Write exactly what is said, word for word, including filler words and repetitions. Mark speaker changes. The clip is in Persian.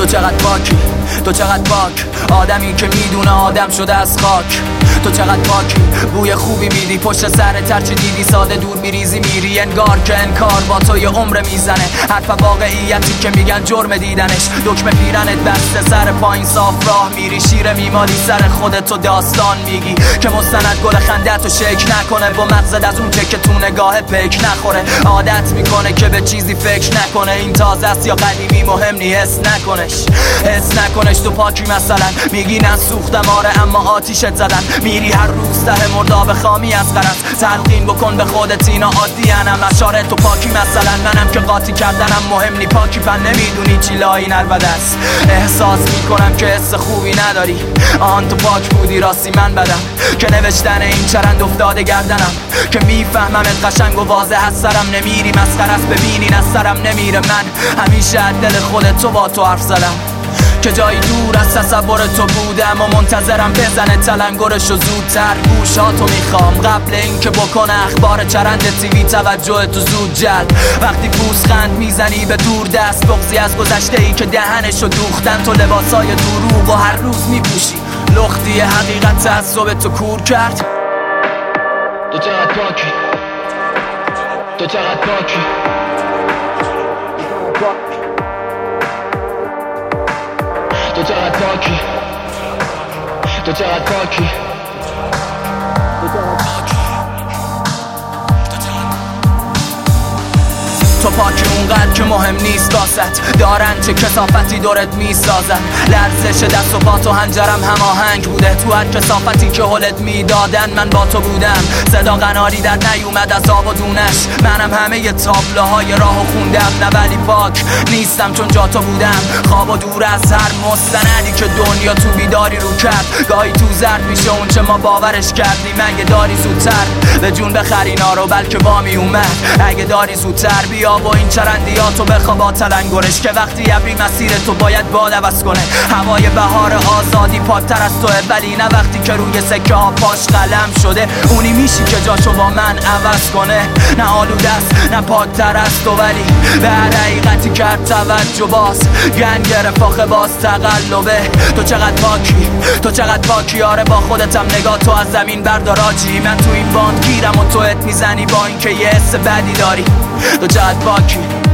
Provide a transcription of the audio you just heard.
Speaker 1: تو چقدر پاکی، تو چقدر پاک، آدمی که میدونه آدم شده از خاک. تو چقدر پاکی، بوی خوبی میدی، پشت سر ترچه دیدی ساده دور میریزی میری، انگار که انکار با تو یه عمر میزنه. حرف واقعیتی که میگن جرم دیدنش، دکمه پیرنت بسته سر پایین صاف راه میری، شیر میمالی سر خودت تو داستان میگی که مستند گل خندت رو شک نکنه، با مغزت از اون که تو نگاه پک نخوره. عادت میکنه که به چیزی فکر نکنه، این تازه است یا قدیمی مهم نی، حس نکنش حس نکنش. تو پاکی مثلا میگی نسوختم آره اما آتیشت زدن، میری هر روز ته مرداب خامی از غرض، تلقین بکن به خودت اینا عادی انم اشاره. تو پاکی مثلا منم که قاطی کردنم مهم نی، پاکی پن نمیدونی چی لاین البته است. احساس میکنم که حس خوبی نداری، آن تو پاک بودی راستی من بدم که نوشتن این چرند افتاده گردنم، که میفهممت قشنگ و واضح از سرم نمیری، مسخره است ببینین از سرم نمیره. من همیشه از دل خودت تو با تو حرف زدم که جایی دور از تصور تو بودم و منتظرم بزنه تلنگرشو زودتر. گوشاتو میخوام قبل اینکه بکنه اخبار چرند تیوی توجه تو زود جلب. وقتی پوزخند میزنی به دور دست، بغضی از گذشته ای که دهنشو دوختن، تو لباسای دروغ و هر روز میپوشی، لختی حقیقت تعصب تو کور کرد. تو چقدر پاکی، تو چقدر پاکی، تو چقدر پاکی، تو چقدر پاکی، تو چقدر پاکی. تو پاکی اونقدر که مهم نیست واسط، دارن چه کثافتی دورت میسازن. لرزش دست و پا تو هنجرم هماهنگ بوده، تو هر کثافتی که حلت میدادن من با تو بودم. صدا قناری در نیومد از آب و دونش، منم همه ی تابلوهای راهو خوندم. نه ولی پاک نیستم چون جا تو بودم، خواب و دور از هر مستندی که دنیا تو بیداری رو کرد. گاهی تو زرد میشه اون چه ما باورش کردیم، اگه داری زودتر به جون بخر اینا رو بلکه با می اومد. اگه داری زودتر بیا با این چرندیاتو بخوا با تلنگرش، که وقتی ابری مسیر تو باید باد عوض کنه. هوای بهار آزادی پاکتر از توه، ولی نه وقتی که روی سکه ها پاش قلم شده. اونی میشی که جاشو با من عوض کنه، نه آلوده است نه پاکتر از تو، ولی به هر حقیقتی کرد توجه باز گنگ گرفت آخه باز تقلبه. تو چقدر پاکی، تو چقدر پاکی، آره با خودتم نگاه تو از زمین بردار آجی. من تو این باند گیرم و تو ات میزنی با اینکه یه حس بدی داری. تو چقدر پاکی.